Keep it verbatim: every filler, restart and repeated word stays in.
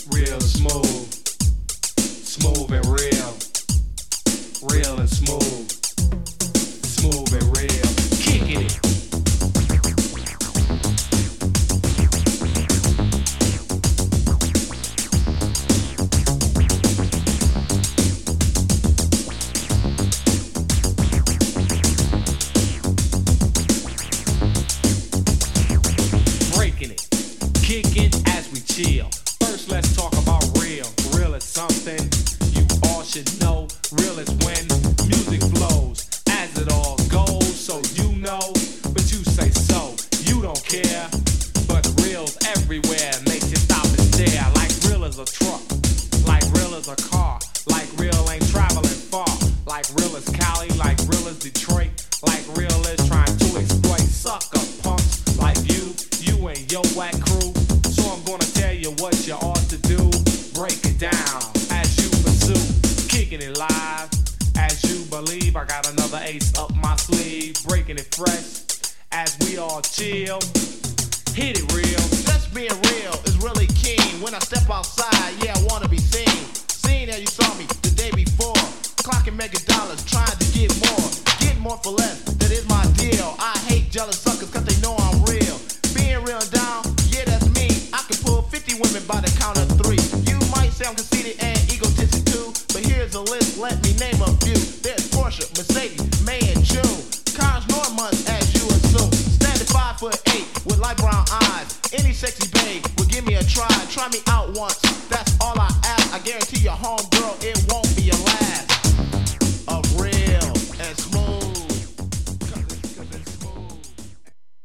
Real and smooth, smooth and real, real and smooth, smooth and real, kicking it. Breaking it, kicking as we chill. First, let's talk about real. Real is something you all should know. Real is when music flows as it all goes. So you know, but you say so. You don't care, but real's everywhere. Makes you stop and stare. Like real is a truck, like real is a car, like real ain't traveling far. Like real is Cali, like real is Detroit, like real is trying to exploit sucker punks like you, you and your whack crew. So I'm gonna tell you what you ought to do. Break it down as you pursue, kicking it live as you believe. I got another ace up my sleeve, breaking it fresh as we all chill. Hit it real. Just being real is really keen. When I step outside, yeah, I wanna be seen. Seen that you saw me the day before, clocking mega dollars, trying to get more. Get more for less, that is my deal. I hate jealous suckers cause they know I'm real. Being real and down, yeah, that's me. I can pull fifty women by the count of three. You might say I'm conceited and egotistic too, but here's a list, let me name a few. There's Porsche, Mercedes, May and June. Cars nor months as you assume. Standing five foot eight with light brown eyes. Any sexy babe will give me a try. Try me out once.